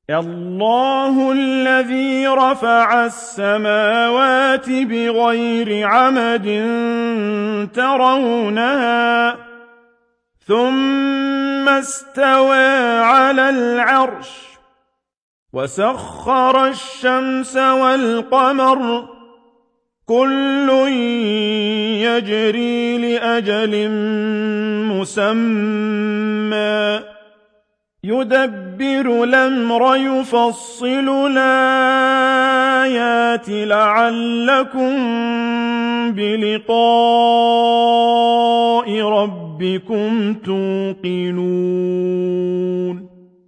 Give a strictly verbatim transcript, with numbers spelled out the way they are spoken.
الله الذي رفع السماوات بغير عمد ترونها ثم استوى على العرش وسخر الشمس والقمر كل يجري لأجل مسمى يدبر الأمر يفصل الآيات لعلكم بلقاء ربكم توقنون